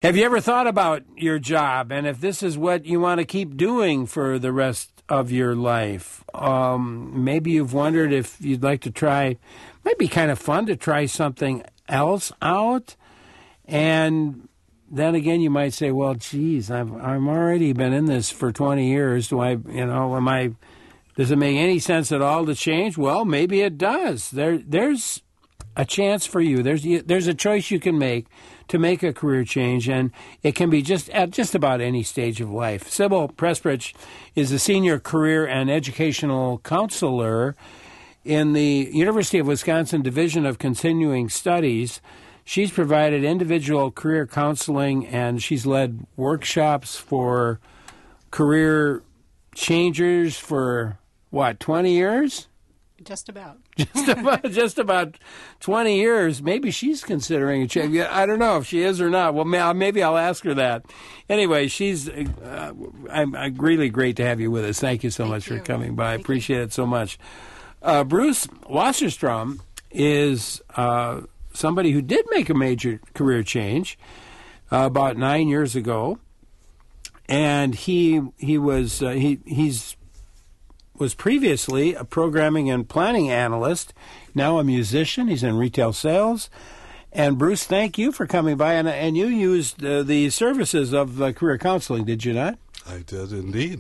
Have you ever thought about your job and if this is what you want to keep doing for the rest of your life? Maybe you've wondered if you'd like to try, might be kind of fun to try something else out. And then again, you might say, well, geez, I've already been in this for 20 years. Does it make any sense at all to change? Well, maybe it does. There's a chance for you. There's a choice you can make to make a career change, and it can be just at just about any stage of life. Sybil Pressbridge is a senior career and educational counselor in the University of Wisconsin Division of Continuing Studies. She's provided individual career counseling, and she's led workshops for career changers for, 20 years? Just about. Just about 20 years. Maybe she's considering a change. I don't know if she is or not. Well, maybe I'll ask her that. Anyway, she's really great to have you with us. Thank you so much for coming by. I appreciate it so much. Bruce Wasserstrom is somebody who did make a major career change about 9 years ago, and he was previously a programming and planning analyst, now a musician. He's in retail sales. And Bruce, thank you for coming by. And you used the services of career counseling, did you not? I did indeed.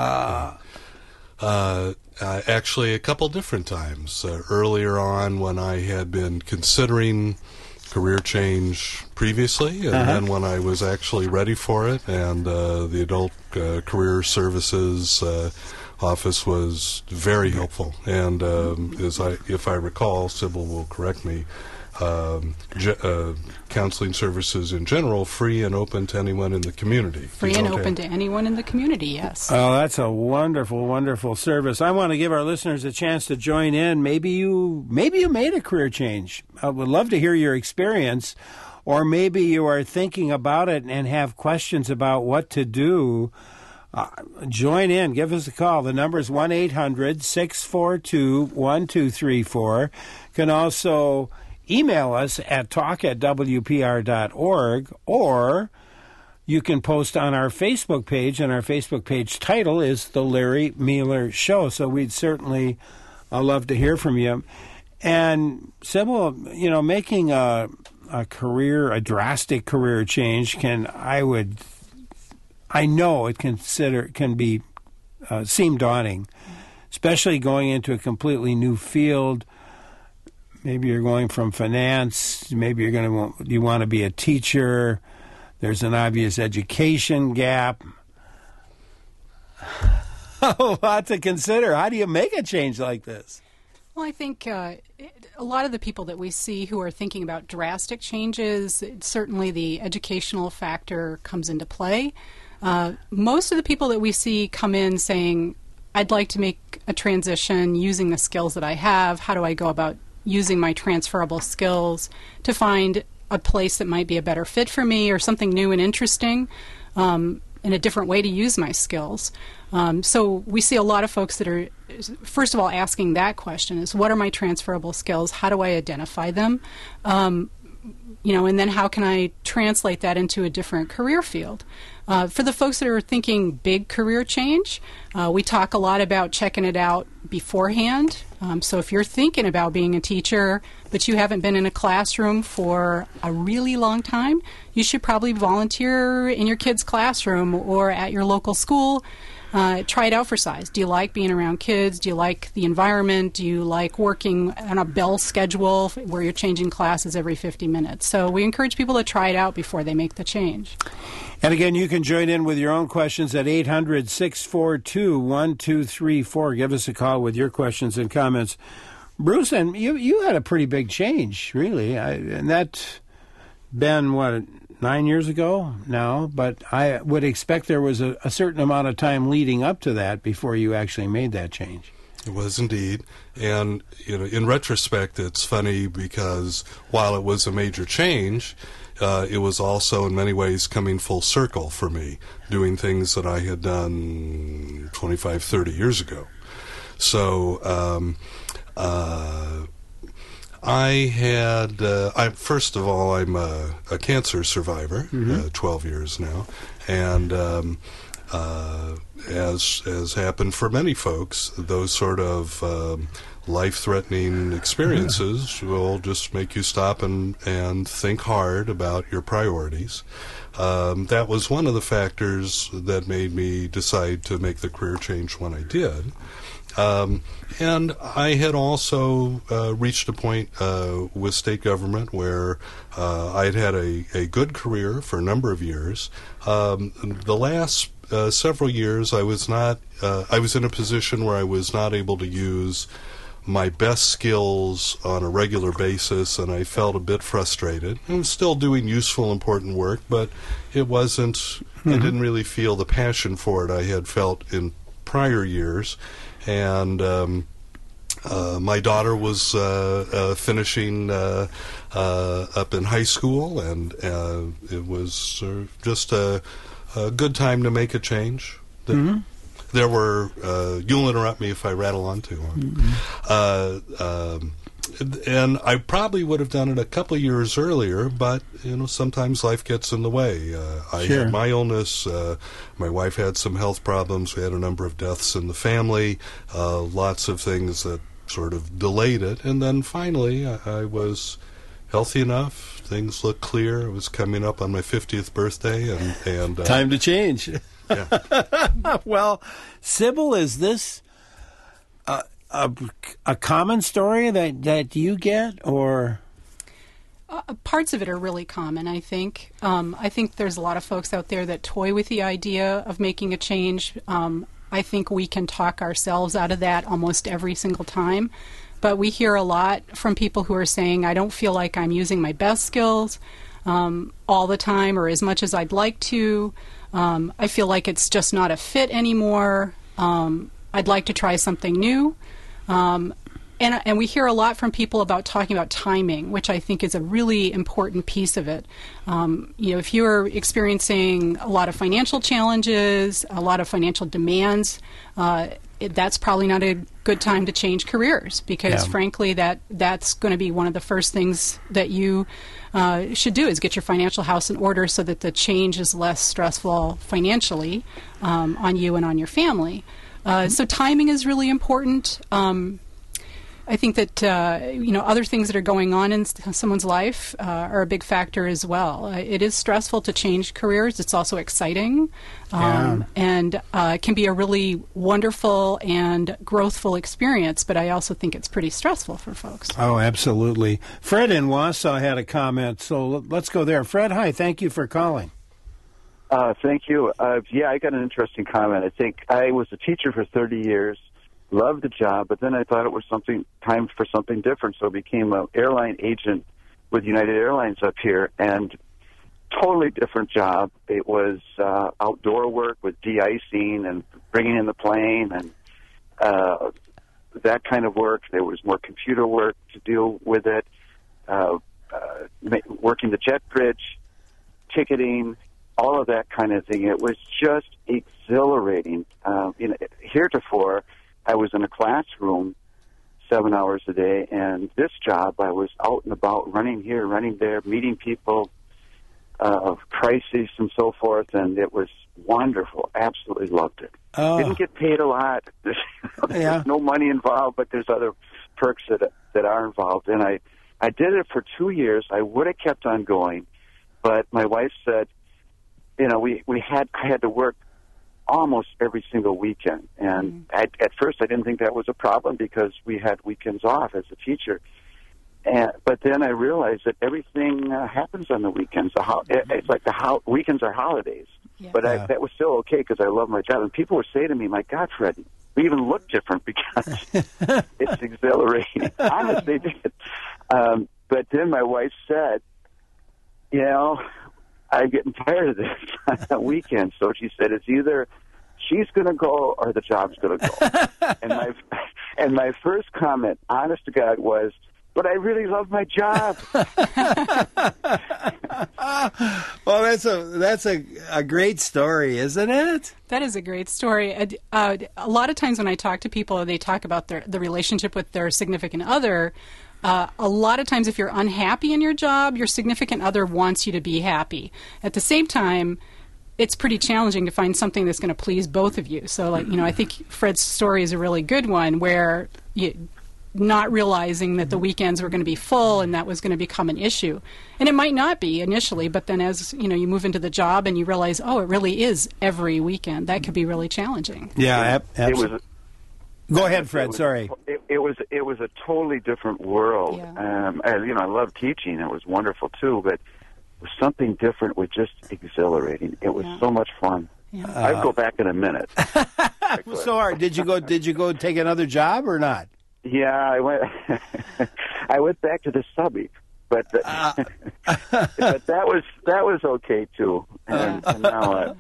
Actually, a couple different times. Earlier on, when I had been considering career change previously, and then when I was actually ready for it, and the adult career services office was very helpful. And if I recall, Sybil will correct me, counseling services in general, free and open to anyone in the community. Free and open to anyone in the community, yes. Oh, that's a wonderful, wonderful service. I want to give our listeners a chance to join in. Maybe you made a career change. I would love to hear your experience. Or maybe you are thinking about it and have questions about what to do. Join in. Give us a call. The number is 1-800-642-1234. You can also email us at talk@wpr.org, or you can post on our Facebook page, and our Facebook page title is The Larry Mueller Show. So we'd certainly love to hear from you. And Sybil, making a drastic career change I know it can seem daunting, especially going into a completely new field. Maybe you're going from finance. Maybe you want to be a teacher. There's an obvious education gap. A lot to consider. How do you make a change like this? Well, I think a lot of the people that we see who are thinking about drastic changes, certainly the educational factor comes into play. Most of the people that we see come in saying, I'd like to make a transition using the skills that I have. How do I go about using my transferable skills to find a place that might be a better fit for me, or something new and interesting, in a different way to use my skills? So we see a lot of folks that are, first of all, asking that question is, what are my transferable skills? How do I identify them? And then how can I translate that into a different career field? For the folks that are thinking big career change, we talk a lot about checking it out beforehand. So if you're thinking about being a teacher, but you haven't been in a classroom for a really long time, you should probably volunteer in your kid's classroom or at your local school. Try it out for size. Do you like being around kids? Do you like the environment? Do you like working on a bell schedule where you're changing classes every 50 minutes? So we encourage people to try it out before they make the change. And again, you can join in with your own questions at 800-642-1234. Give us a call with your questions and comments. Bruce, and you had a pretty big change, really. And that's been, 9 years ago now, but I would expect there was a certain amount of time leading up to that before you actually made that change. It was indeed. And, in retrospect, it's funny because while it was a major change, it was also in many ways coming full circle for me, doing things that I had done 25, 30 years ago. So I had, first of all, I'm a cancer survivor, 12 years now, and as happened for many folks, those sort of life-threatening experiences will just make you stop and think hard about your priorities. That was one of the factors that made me decide to make the career change when I did. And I had also reached a point with state government where I'd had a good career for a number of years. The last several years, I was in a position where I was not able to use my best skills on a regular basis, and I felt a bit frustrated. I was still doing useful, important work, but it wasn't, I didn't really feel the passion for it I had felt in prior years. And my daughter was finishing up in high school, and it was just a good time to make a change. There were, you'll interrupt me if I rattle on too long. And I probably would have done it a couple of years earlier, but sometimes life gets in the way. I had my illness. My wife had some health problems. We had a number of deaths in the family. Lots of things that sort of delayed it. And then finally, I was healthy enough. Things looked clear. It was coming up on my 50th birthday, and time to change. Yeah. Well, Sybil, is this a common story that you get, or? Parts of it are really common, I think. I think there's a lot of folks out there that toy with the idea of making a change. I think we can talk ourselves out of that almost every single time. But we hear a lot from people who are saying, I don't feel like I'm using my best skills all the time or as much as I'd like to. I feel like it's just not a fit anymore. I'd like to try something new. And we hear a lot from people about talking about timing, which I think is a really important piece of it. If you're experiencing a lot of financial challenges, a lot of financial demands, that's probably not a good time to change careers, because frankly that's going to be one of the first things that you should do, is get your financial house in order so that the change is less stressful financially on you and on your family. So timing is really important. I think that other things that are going on in someone's life are a big factor as well. It is stressful to change careers. It's also exciting, and can be a really wonderful and growthful experience. But I also think it's pretty stressful for folks. Oh, absolutely. Fred in Wausau had a comment, so let's go there. Fred, hi. Thank you for calling. Thank you. I got an interesting comment. I think I was a teacher for 30 years. Loved the job, but then I thought it was time for something different, so I became an airline agent with United Airlines up here, and totally different job. It was outdoor work with de-icing and bringing in the plane and that kind of work. There was more computer work to deal with it, working the jet bridge, ticketing, all of that kind of thing. It was just exhilarating. Heretofore, I was in a classroom 7 hours a day, and this job I was out and about, running here, running there, meeting people, crises and so forth, and it was wonderful. Absolutely loved it. Didn't get paid a lot. There's no money involved, but there's other perks that are involved. And I did it for 2 years. I would have kept on going, but my wife said, I had to work almost every single weekend. And at first I didn't think that was a problem because we had weekends off as a teacher. But then I realized that everything happens on the weekends. It's like weekends are holidays. Yeah. But that was still okay because I love my job. And people would say to me, my God, Fred, we even look different because it's exhilarating. Honestly, they did. But then my wife said, I'm getting tired of this on the weekend. So she said, it's either she's going to go or the job's going to go. and my first comment, honest to God, was, but I really love my job. Well, that's a great story, isn't it? That is a great story. A lot of times when I talk to people, they talk about the relationship with their significant other. A lot of times, if you're unhappy in your job, your significant other wants you to be happy. At the same time, it's pretty challenging to find something that's going to please both of you. So, I think Fred's story is a really good one where not realizing that the weekends were going to be full and that was going to become an issue. And it might not be initially, but then as, you move into the job and you realize, it really is every weekend, that could be really challenging. Yeah, absolutely. Go ahead, Fred. Sorry. It was a totally different world. Yeah. I love teaching. It was wonderful too, but something different was just exhilarating. It was so much fun. Yeah. I'd go back in a minute. So, did you go take another job or not? Yeah, I went. I went back to the subby, but but that was okay too. And now.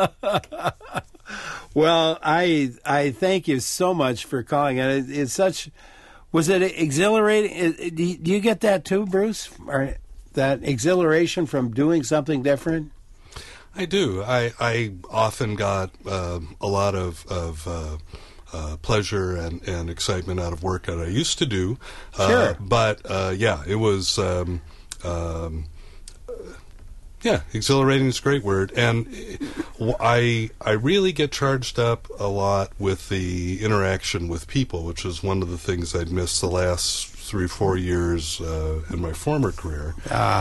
Well, I thank you so much for calling. And it's such. Was it exhilarating? Do you get that too, Bruce? Or that exhilaration from doing something different? I do. I often got a lot of pleasure and excitement out of work that I used to do. Sure. But it was exhilarating is a great word. And I really get charged up a lot with the interaction with people, which is one of the things I'd missed the last 3-4 years in my former career.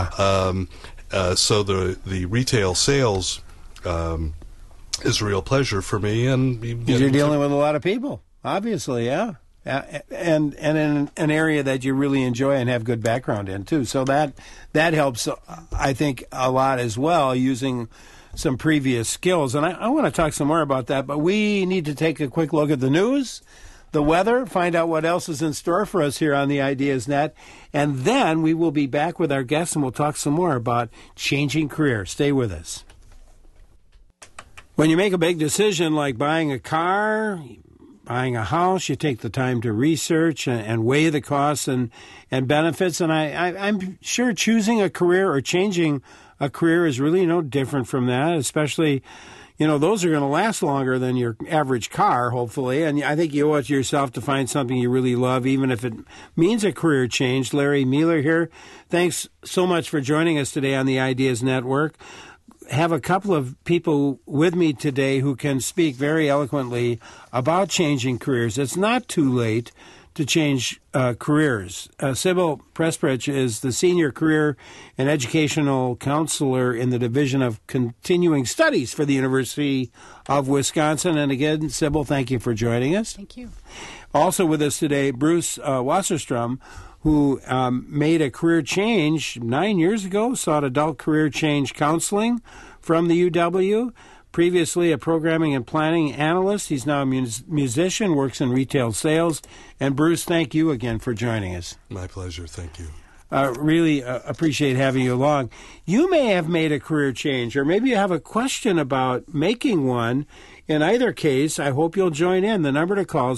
So the retail sales is a real pleasure for me, and you're dealing with a lot of people, obviously, yeah, and in an area that you really enjoy and have good background in too. So that helps, I think, a lot as well, using some previous skills. And I want to talk some more about that, but we need to take a quick look at the news, the weather, find out what else is in store for us here on the Ideas Net, and then we will be back with our guests and we'll talk some more about changing careers. Stay with us. When you make a big decision like buying a car, buying a house, you take the time to research and weigh the costs and benefits. And I'm sure choosing a career or changing a career is really no different from that, especially, those are going to last longer than your average car, hopefully. And I think you owe it to yourself to find something you really love, even if it means a career change. Larry Mueller here. Thanks so much for joining us today on the Ideas Network. Have a couple of people with me today who can speak very eloquently about changing careers. It's not too late to change careers. Sybil Prespich is the Senior Career and Educational Counselor in the Division of Continuing Studies for the University of Wisconsin. And again, Sybil, thank you for joining us. Thank you. Also with us today, Bruce Wasserstrom, who made a career change 9 years ago, sought adult career change counseling from the UW. Previously a programming and planning analyst. He's now a musician, works in retail sales. And Bruce, thank you again for joining us. My pleasure. Thank you. Really appreciate having you along. You may have made a career change, or maybe you have a question about making one. In either case, I hope you'll join in. The number to call is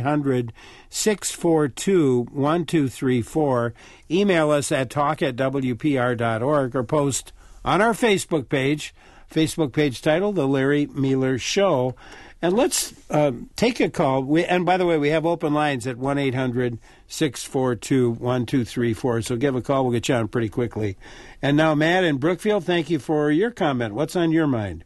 1-800-642-1234. Email us at talk@wpr.org or post on our Facebook page titled The Larry Mueller Show. And let's take a call. And by the way, we have open lines at 1-800-642-1234. So give a call. We'll get you on pretty quickly. And now, Matt in Brookfield, thank you for your comment. What's on your mind?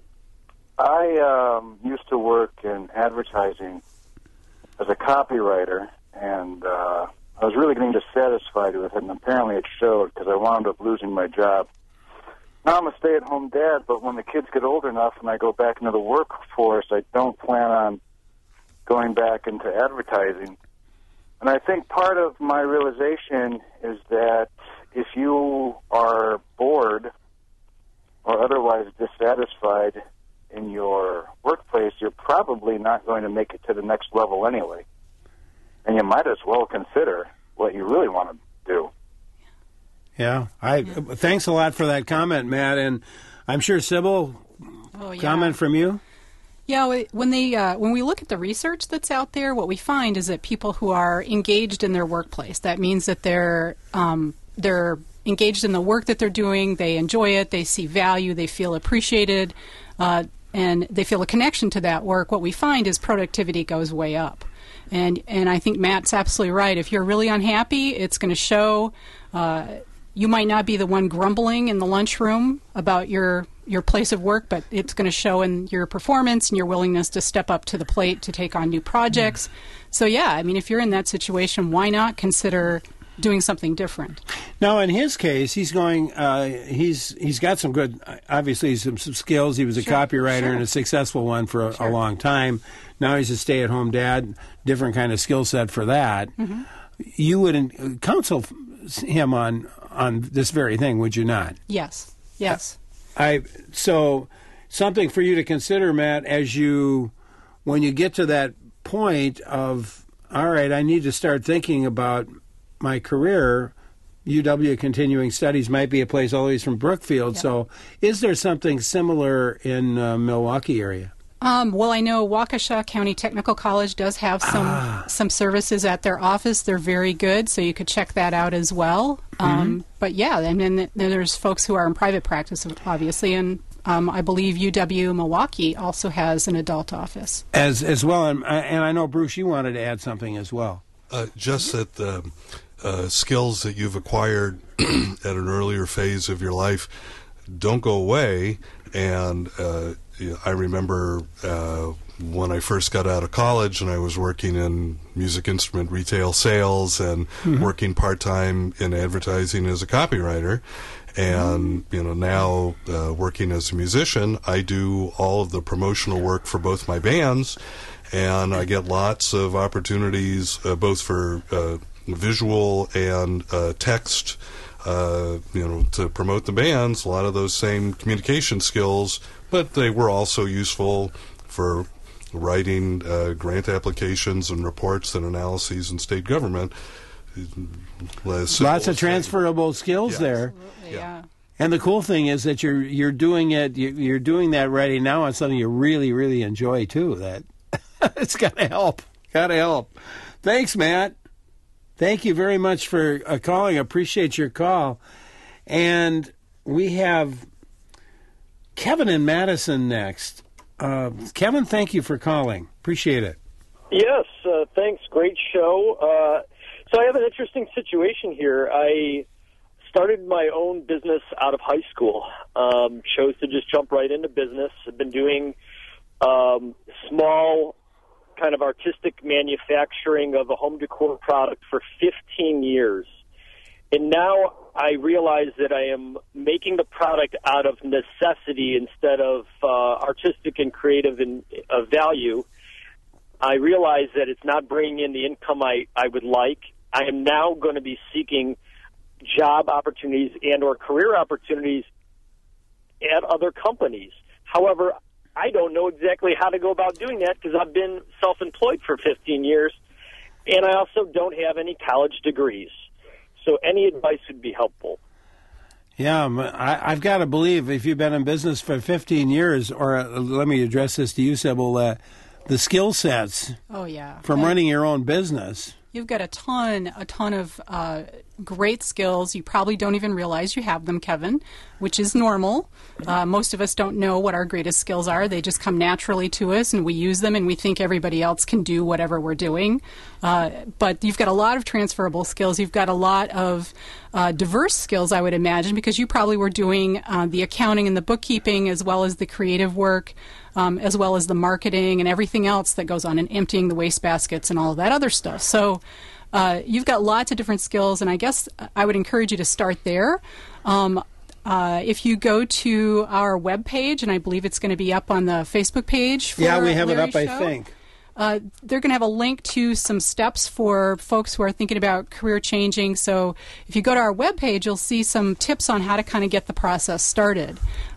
I used to work in advertising as a copywriter, and I was really getting dissatisfied with it, and apparently it showed because I wound up losing my job. Now I'm a stay-at-home dad, but when the kids get old enough and I go back into the workforce, I don't plan on going back into advertising. And I think part of my realization is that if you are bored or otherwise dissatisfied in your workplace, you're probably not going to make it to the next level anyway. And you might as well consider what you really want to do. Yeah. Thanks a lot for that comment, Matt. And I'm sure, Sybil, comment from you? Yeah, when we look at the research that's out there, what we find is that people who are engaged in their workplace, that means that they're engaged in the work that they're doing, they enjoy it, they see value, they feel appreciated, and they feel a connection to that work. What we find is productivity goes way up. And I think Matt's absolutely right. If you're really unhappy, it's going to show. You might not be the one grumbling in the lunchroom about your place of work, but it's going to show in your performance and your willingness to step up to the plate to take on new projects. So, yeah, I mean, if you're in that situation, why not consider doing something different? Now, in his case, he's going. He's got some good, obviously, some skills. He was a copywriter and a successful one for a long time. Now he's a stay-at-home dad. Different kind of skill set for that. You would counsel him on this very thing, would you not? Yes. So something for you to consider, Matt, when you get to that point of, all right, I need to start thinking about my career. UW Continuing Studies might be a place all the way from Brookfield. So is there something similar in Milwaukee area? Well, I know Waukesha County Technical College does have some services at their office. They're very good, so you could check that out as well. But yeah, and then there's folks who are in private practice, obviously, and I believe UW Milwaukee also has an adult office as well. And I know, Bruce, you wanted to add something as well. Just that the skills that you've acquired at an earlier phase of your life don't go away. And I remember when I first got out of college and I was working in music instrument retail sales and working part-time in advertising as a copywriter. And, now working as a musician, I do all of the promotional work for both my bands. And I get lots of opportunities both for visual and text, to promote the bands. A lot of those same communication skills, but they were also useful for writing grant applications and reports and analyses in state government. Lots of transferable skills there. Yeah. And the cool thing is that you're doing it. You're doing that writing now on something you really, really enjoy too. That it's got to help. Got to help. Thanks, Matt. Thank you very much for calling. I appreciate your call. And we have Kevin in Madison next. Kevin, thank you for calling. Appreciate it. Yes, thanks. Great show. So I have an interesting situation here. I started my own business out of high school. Chose to just jump right into business. I've been doing small kind of artistic manufacturing of a home decor product for 15 years. And now I realize that I am making the product out of necessity instead of artistic and creative and value. I realize that it's not bringing in the income I would like. I am now going to be seeking job opportunities and or career opportunities at other companies. However, I don't know exactly how to go about doing that because I've been self-employed for 15 years, and I also don't have any college degrees. So any advice would be helpful. Yeah, I've got to believe if you've been in business for 15 years, or let me address this to you, Sybil, the skill sets from running your own business. You've got a ton of great skills. You probably don't even realize you have them, Kevin, which is normal. Most of us don't know what our greatest skills are. They just come naturally to us, and we use them, and we think everybody else can do whatever we're doing. But you've got a lot of transferable skills. You've got a lot of diverse skills, I would imagine, because you probably were doing the accounting and the bookkeeping as well as the creative work, as well as the marketing and everything else that goes on, and emptying the wastebaskets and all of that other stuff. So you've got lots of different skills, and I guess I would encourage you to start there. If you go to our webpage, and I believe it's going to be up on the Facebook page for we have Larry's it up, show. I think. They're going to have a link to some steps for folks who are thinking about career changing. So if you go to our webpage, you'll see some tips on how to kind of get the process started.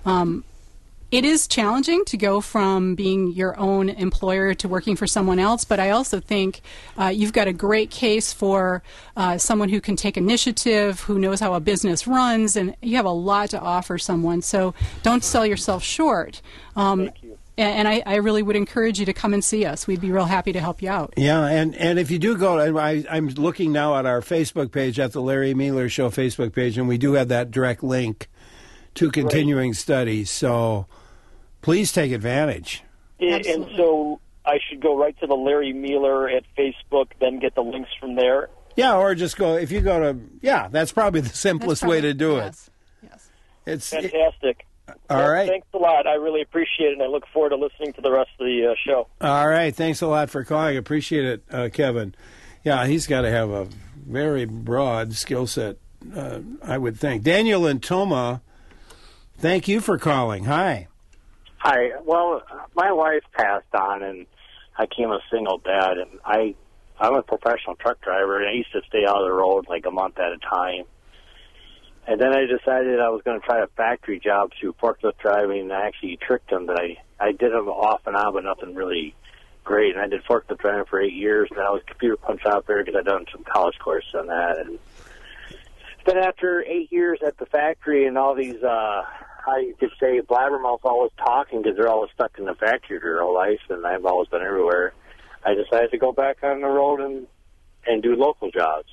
It is challenging to go from being your own employer to working for someone else, but I also think you've got a great case for someone who can take initiative, who knows how a business runs, and you have a lot to offer someone. So don't sell yourself short. Thank you. And I really would encourage you to come and see us. We'd be real happy to help you out. Yeah, and if you do go, I'm looking now at our Facebook page, at the Larry Mealer Show Facebook page, and we do have that direct link to continuing studies. So please take advantage. And so I should go right to the Larry Mueller at Facebook, then get the links from there. Yeah, or just go, if you go to, that's probably the simplest way to do it. Yes. It's fantastic. All right. Thanks a lot. I really appreciate it, and I look forward to listening to the rest of the show. All right. Thanks a lot for calling. Appreciate it, Kevin. Yeah, he's got to have a very broad skill set, I would think. Daniel and Toma, thank you for calling. Hi. Hi. Well, my wife passed on, and I became a single dad, and I'm a professional truck driver, and I used to stay out of the road like a month at a time. And then I decided I was going to try a factory job through forklift driving, and I actually tricked them that I did them off and on, but nothing really great. And I did forklift driving for 8 years, and I was a computer punch operator because I'd done some college courses on that. And then after 8 years at the factory and all these, how you could say, blabbermouths always talking because they're always stuck in the factory their whole life, and I've always been everywhere, I decided to go back on the road and do local jobs.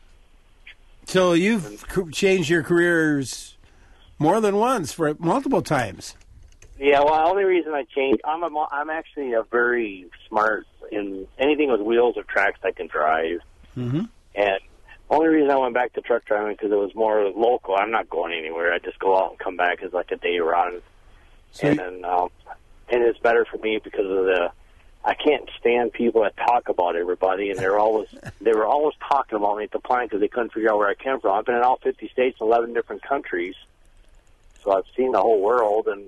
So you've changed your careers more than once, for multiple times. Yeah, well, the only reason I changed, I'm actually a very smart in anything with wheels or tracks I can drive. Mm-hmm. And only reason I went back to truck driving because it was more local. I'm not going anywhere. I just go out and come back as like a day run. So and it's better for me because of I can't stand people that talk about everybody, and they were always talking about me at the plant because they couldn't figure out where I came from. I've been in all 50 states, 11 different countries, so I've seen the whole world. And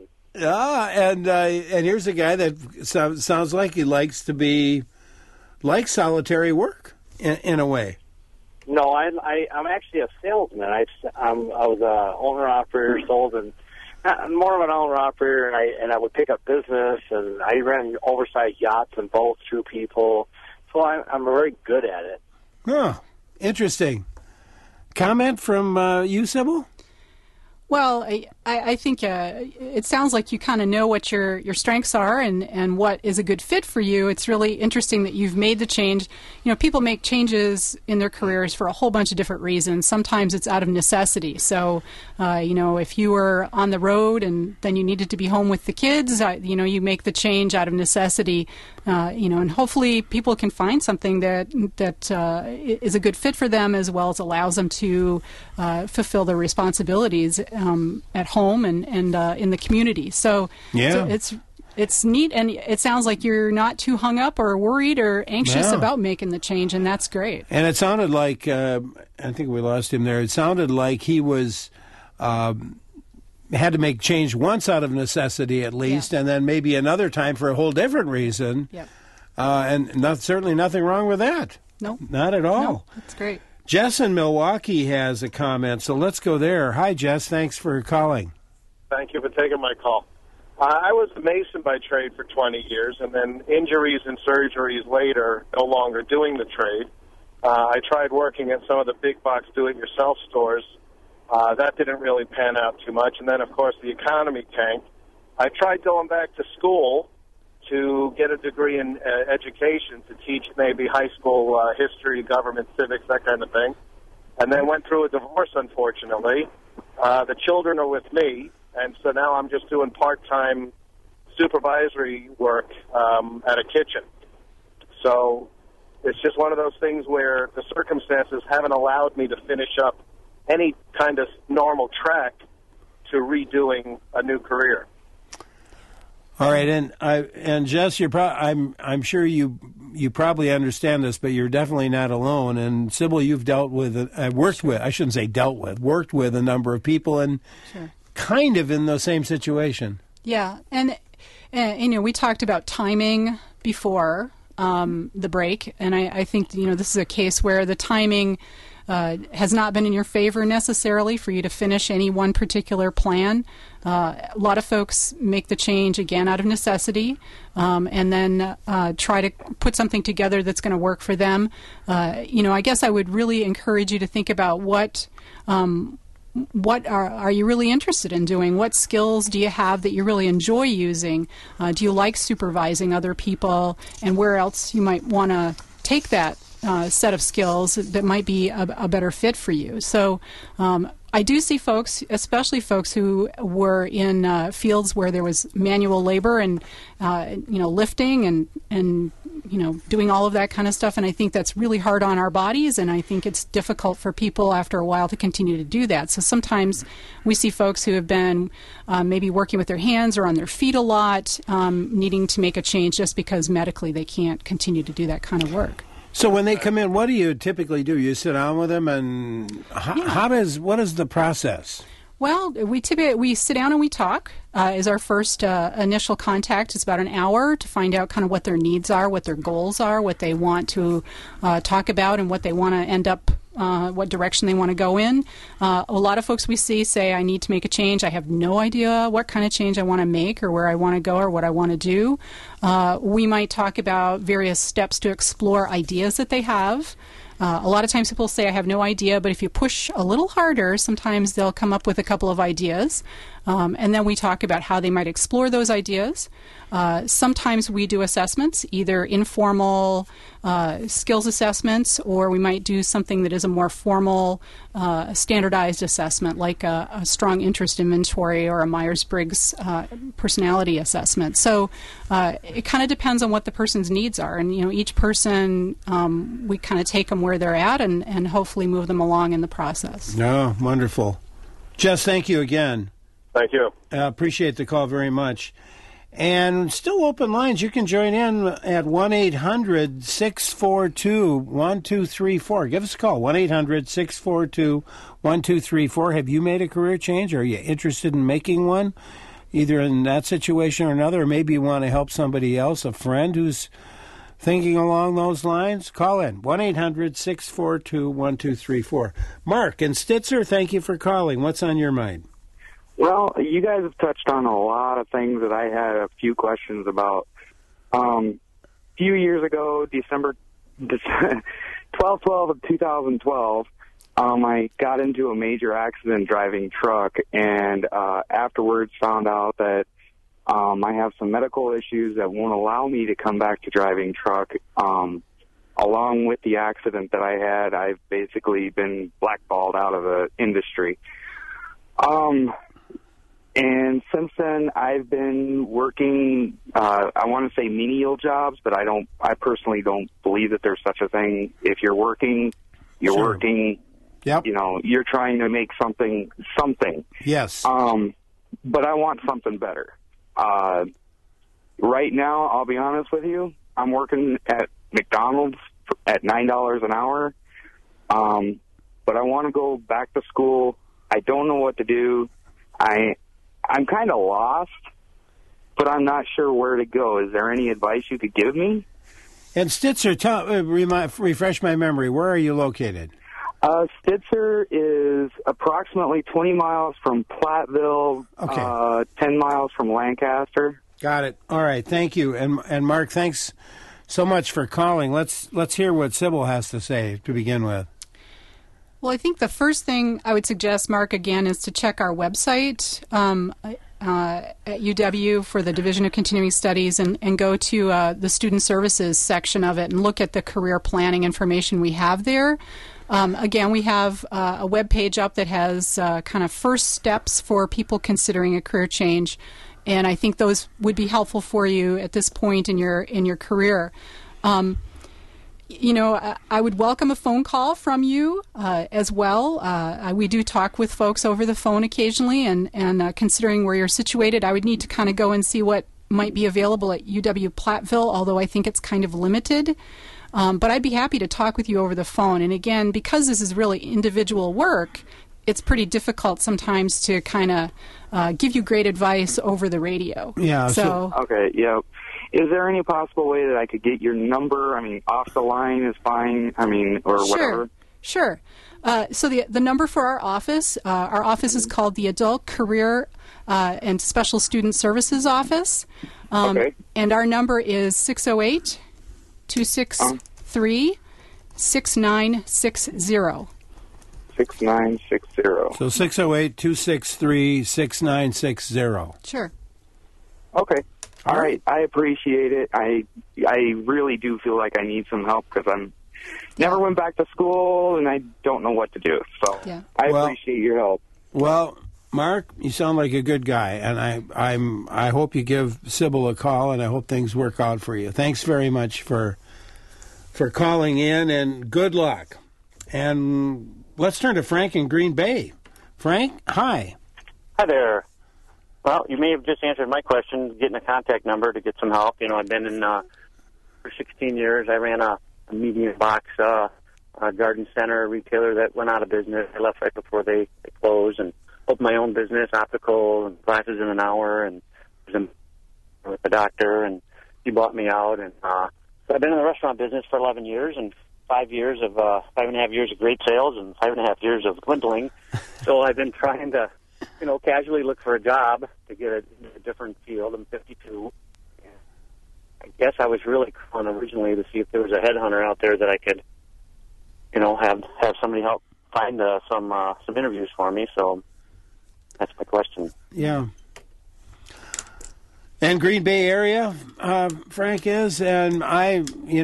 here's a guy that sounds like he likes to be solitary work in a way. No, I'm actually a salesman. I was a owner operator, sold and. I'm more of an owner-operator, and I would pick up business, and I ran oversized yachts and boats through people, so I'm very good at it. Oh, interesting. Comment from you, Sybil? Well, I think it sounds like you kind of know what your strengths are and what is a good fit for you. It's really interesting that you've made the change. You know, people make changes in their careers for a whole bunch of different reasons. Sometimes it's out of necessity. So, if you were on the road and then you needed to be home with the kids, you make the change out of necessity. And hopefully people can find something that is a good fit for them as well as allows them to fulfill their responsibilities at home and in the community. So it's neat, and it sounds like you're not too hung up or worried or anxious about making the change, and that's great. And it sounded like, I think we lost him there, it sounded like he was had to make change once out of necessity at least, and then maybe another time for a whole different reason. Yep. And certainly nothing wrong with that. No. Not at all. No, that's great. Jess in Milwaukee has a comment, so let's go there. Hi, Jess. Thanks for calling. Thank you for taking my call. I was a mason by trade for 20 years, and then injuries and surgeries later, no longer doing the trade. I tried working at some of the big-box do-it-yourself stores. That didn't really pan out too much, and then, of course, the economy tanked. I tried going back to school to get a degree in education to teach maybe high school history, government, civics, that kind of thing, and then went through a divorce, unfortunately. The children are with me, and so now I'm just doing part-time supervisory work at a kitchen. So it's just one of those things where the circumstances haven't allowed me to finish up any kind of normal track to redoing a new career. All right, and Jess, I'm sure you probably understand this, but you're definitely not alone. And Sybil, you've worked with a number of people, and kind of in the same situation. Yeah, and we talked about timing before the break, and I think this is a case where the timing has not been in your favor necessarily for you to finish any one particular plan. A lot of folks make the change again out of necessity, and then try to put something together that's going to work for them. I guess I would really encourage you to think about what are you really interested in doing? What skills do you have that you really enjoy using? Do you like supervising other people? And where else you might want to take that set of skills that might be a better fit for you. So I do see folks, especially folks who were in fields where there was manual labor and lifting and doing all of that kind of stuff, and I think that's really hard on our bodies, and I think it's difficult for people after a while to continue to do that. So sometimes we see folks who have been maybe working with their hands or on their feet a lot, needing to make a change just because medically they can't continue to do that kind of work. So when they come in, what do you typically do? You sit down with them, and what is the process? Well, we sit down and we talk is our first initial contact. It's about an hour to find out kind of what their needs are, what their goals are, what they want to talk about, and what they want to end up, what direction they want to go in. A lot of folks we see say, I need to make a change. I have no idea what kind of change I want to make or where I want to go or what I want to do. We might talk about various steps to explore ideas that they have. A lot of times people say, I have no idea, but if you push a little harder, sometimes they'll come up with a couple of ideas. And then we talk about how they might explore those ideas. Sometimes we do assessments, either informal skills assessments, or we might do something that is a more formal, standardized assessment, like a strong interest inventory or a Myers-Briggs personality assessment. So it kind of depends on what the person's needs are. And, each person, we kind of take them where they're at and hopefully move them along in the process. Oh, wonderful. Jess, thank you again. Thank you. Appreciate the call very much. And still open lines. You can join in at 1-800-642-1234. Give us a call, 1-800-642-1234. Have you made a career change? Are you interested in making one, either in that situation or another? Or maybe you want to help somebody else, a friend who's thinking along those lines? Call in, 1-800-642-1234. Mark and Stitzer, thank you for calling. What's on your mind? Well, you guys have touched on a lot of things that I had a few questions about. A few years ago, December 12/12 of 2012, I got into a major accident driving truck, and afterwards found out that I have some medical issues that won't allow me to come back to driving truck. Along with the accident that I had, I've basically been blackballed out of the industry. And since then, I've been working, I want to say menial jobs, but I personally don't believe that there's such a thing. If you're working, you're working. Yep. You're trying to make something. Yes. But I want something better. Right now, I'll be honest with you, I'm working at McDonald's at $9 an hour. But I want to go back to school. I don't know what to do. I'm kind of lost, but I'm not sure where to go. Is there any advice you could give me? And Stitzer, refresh my memory. Where are you located? Stitzer is approximately 20 miles from Platteville, 10 miles from Lancaster. Got it. All right, thank you. And Mark, thanks so much for calling. Let's hear what Sybil has to say to begin with. Well, I think the first thing I would suggest, Mark, again, is to check our website at UW for the Division of Continuing Studies and go to the Student Services section of it and look at the career planning information we have there. Again, we have a web page up that has kind of first steps for people considering a career change, and I think those would be helpful for you at this point in your career. I would welcome a phone call from you as well. We do talk with folks over the phone occasionally, and considering where you're situated, I would need to kind of go and see what might be available at UW Platteville, although I think it's kind of limited. But I'd be happy to talk with you over the phone. And again, because this is really individual work, it's pretty difficult sometimes to kind of give you great advice over the radio. Yeah. Okay, yeah. Is there any possible way that I could get your number? I mean, off the line is fine. I mean, or whatever. Sure. So the number for our office is called the Adult Career and Special Student Services Office. And our number is 608-263-6960. 6960. So 608-263-6960. Sure. Okay. All right. I appreciate it. I really do feel like I need some help because never went back to school, and I don't know what to do. So I appreciate your help. Well, Mark, you sound like a good guy, and I hope you give Sybil a call, and I hope things work out for you. Thanks very much for calling in, and good luck. And let's turn to Frank in Green Bay. Frank, hi. Hi there. Well, you may have just answered my question, getting a contact number to get some help. You know, I've been in for 16 years. I ran a medium box garden center retailer that went out of business. I left right before they closed and opened my own business, optical and glasses in an hour, and was with the doctor, and he bought me out. And so I've been in the restaurant business for 11 years, and 5.5 years of great sales and 5.5 years of dwindling. So I've been trying to, you know, casually look for a job to get a different field. I'm 52. I guess I was really calling originally to see if there was a headhunter out there that I could, you know, have somebody help find some interviews for me. So that's my question. Yeah. And Green Bay area, Frank is, and I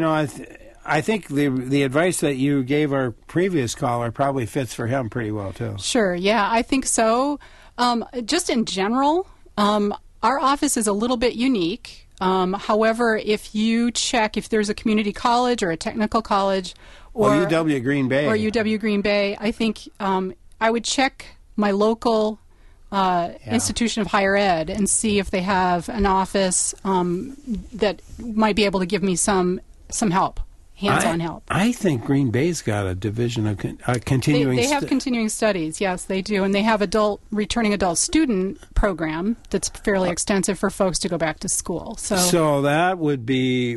think the advice that you gave our previous caller probably fits for him pretty well too. Sure. Yeah, I think so. Just in general, our office is a little bit unique. However, if you check if there's a community college or a technical college or UW Green Bay, I think I would check my local institution of higher ed and see if they have an office that might be able to give me some help. Hands-on help. I think Green Bay's got a division of continuing. They have continuing studies. Yes, they do, and they have returning adult student program that's fairly extensive for folks to go back to school. So that would be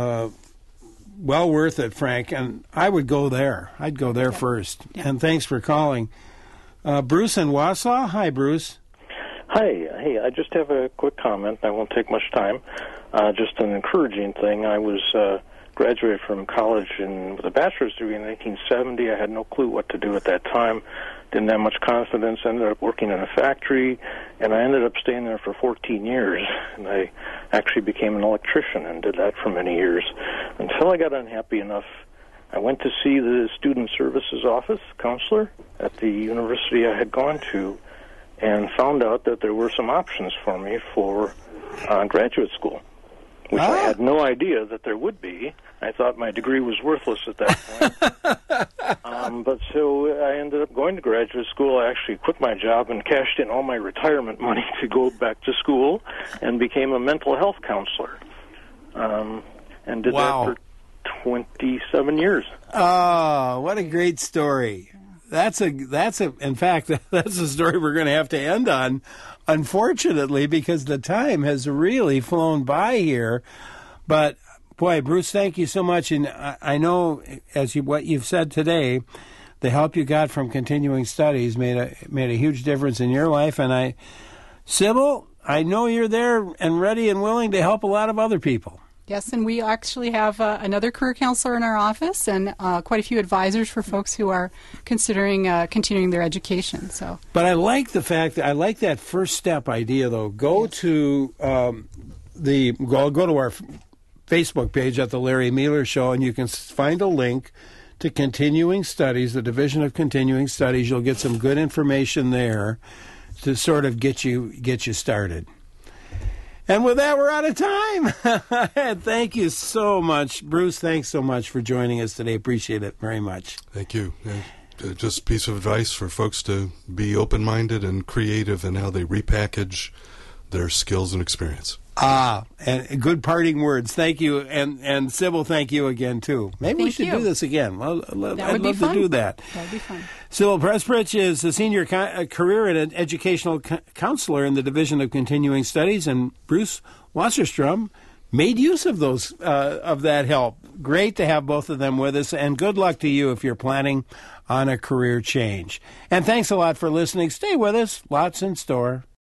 well worth it, Frank. And I would go there. I'd go there first. Yeah. And thanks for calling, Bruce in Wausau. Hi, Bruce. Hi. Hey, I just have a quick comment. I won't take much time. Just an encouraging thing. I was graduated from college with a bachelor's degree in 1970. I had no clue what to do at that time. Didn't have much confidence. Ended up working in a factory, and I ended up staying there for 14 years. And I actually became an electrician and did that for many years until I got unhappy enough. I went to see the student services office counselor at the university I had gone to and found out that there were some options for me for graduate school, which I had no idea that there would be. I thought my degree was worthless at that point. But so I ended up going to graduate school. I actually quit my job and cashed in all my retirement money to go back to school and became a mental health counselor. And did that for 27 years. Oh, what a great story. In fact, that's a story we're going to have to end on, unfortunately, because the time has really flown by here. But, boy, Bruce, thank you so much. And I know, what you've said today, the help you got from continuing studies made a huge difference in your life. And Sybil, I know you're there and ready and willing to help a lot of other people. Yes, and we actually have another career counselor in our office and quite a few advisors for folks who are considering continuing their education. So, but I like the fact that I like that first step idea, though. Go to go to our Facebook page at the Larry Mueller Show, and you can find a link to Continuing Studies, the Division of Continuing Studies. You'll get some good information there to sort of get you started. And with that, we're out of time. Thank you so much. Bruce, thanks so much for joining us today. Appreciate it very much. Thank you. Just a piece of advice for folks to be open-minded and creative in how they repackage their skills and experience. And good parting words. Thank you. And Sybil, thank you again, too. Maybe we should do this again. Well, I'd love to do that. That would be fun. Sybil Pressprich is a senior career and educational counselor in the Division of Continuing Studies, and Bruce Wasserstrom made use of that help. Great to have both of them with us, and good luck to you if you're planning on a career change. And thanks a lot for listening. Stay with us. Lots in store.